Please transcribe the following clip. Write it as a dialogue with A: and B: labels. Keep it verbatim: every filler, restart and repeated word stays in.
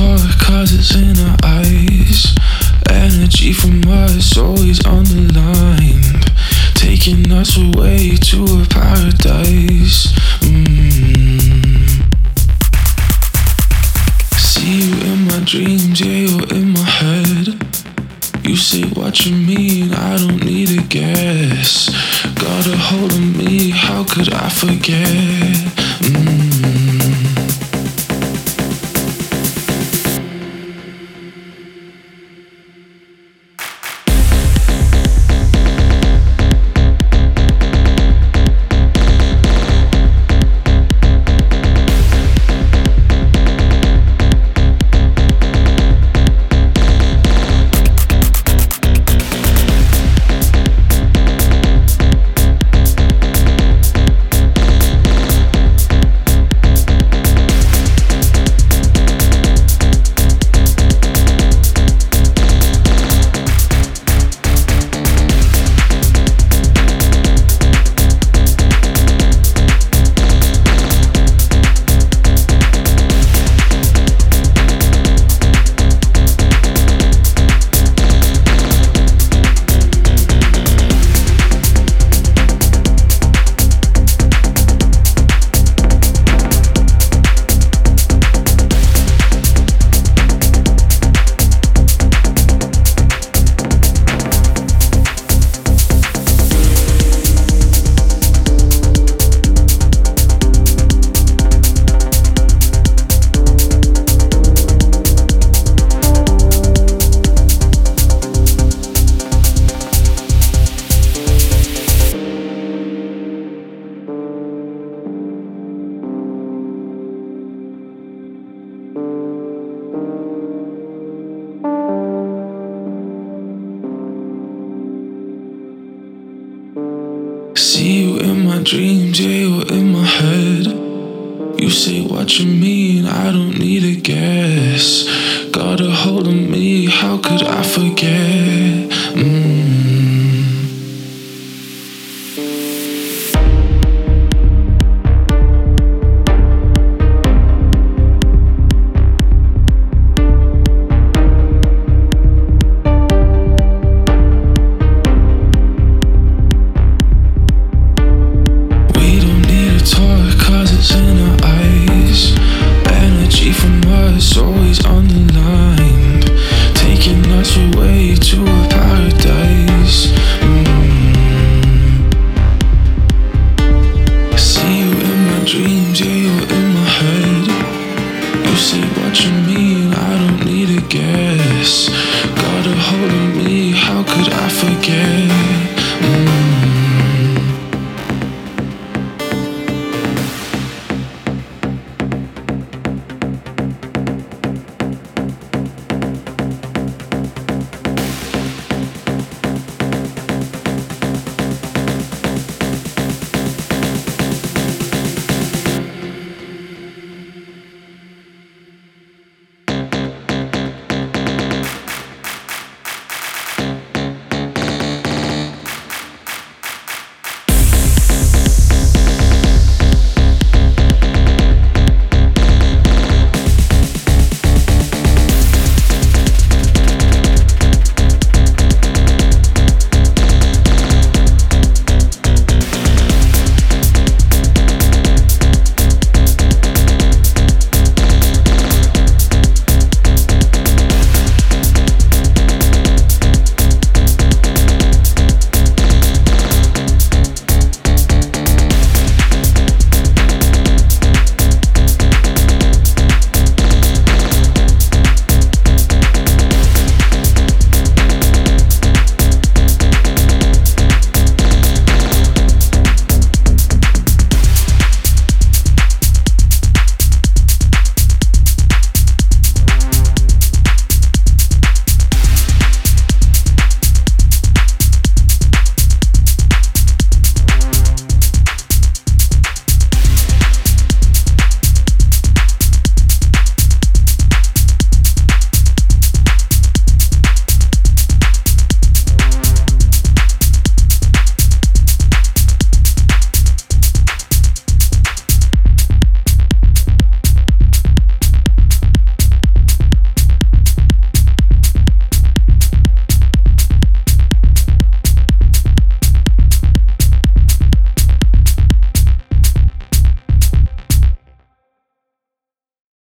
A: talk cause it's in our eyes. Energy from us always underlined, taking us away to a paradise. mm. See you in my dreams, yeah, you're in my head. You say what you mean, I don't need a guess. Got a hold of me, how could I forget? mm. See you in my dreams, yeah, you're in my head. You say what you mean, I don't need a guess. Got a hold of me, how could I forget? mm. Always underlined, taking us away to a paradise. mm. See you in my dreams, yeah, you're in my head. You say what you mean, I don't need a guess.